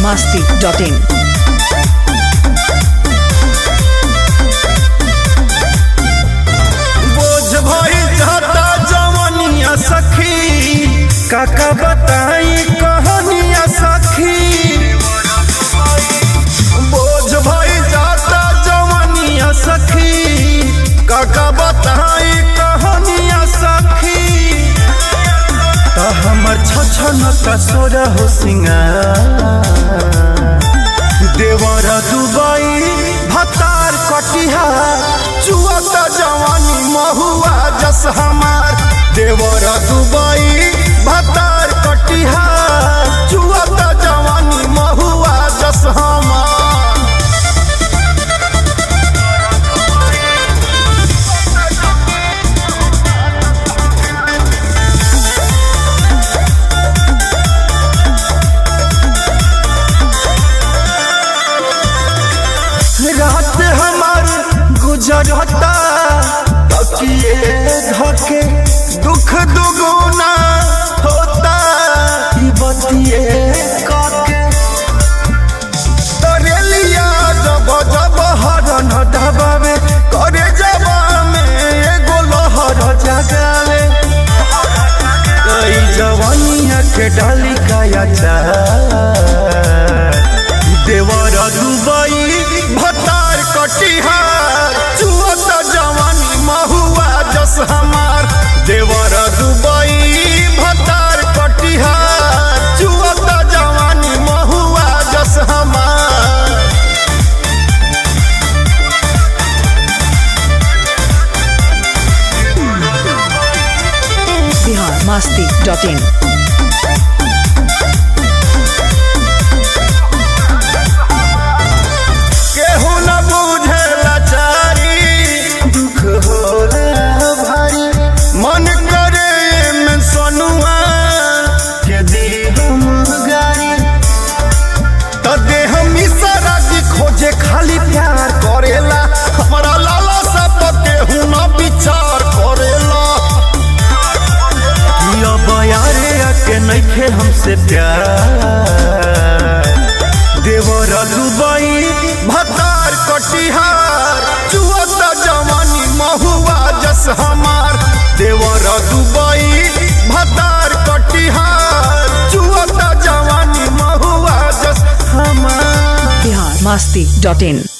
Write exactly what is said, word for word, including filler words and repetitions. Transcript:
masti dot in. काका बताई कहानिया सखी बोझ भई जाता जवानिया सखी काका बताई कहानिया सखी तो हमर छछन कसोर हो सिंगार देवरा दुबई भतार कटिहार चुअता जवानी महुआ जस हमार देवरा दुबई भतार कटिहार चुअता जवानी महुआ जस हमार रात हमार गुजरता तकिए धके दुख दुगुना होता ही बतिए काके तरेलिया जब जब हरन दबावे करे जबा में एगो लहर जगावे कई जवानिया के डाली काया चार देवरा दुबई भतार कटिहार चुअता जवानी महुआ जस हमार देवरा दुबई भतार कटिहार चुअता जवानी महुआ जस हमार Bihar masti dot in. मन करे में सोनुआ के दी हम गारी तो दे हम इशारा की खोजे खाली प्यार करेला हमारा लाला सब के हुना विचार करेला यो बयारे के नइखे हमसे प्यार देवरा दुबई भतार कटिहार चुअता जवानी महुआ जस हमार देवरा दुबई भतार कटिहार चुअता जवानी महुआ जस हमार Bihar masti dot in.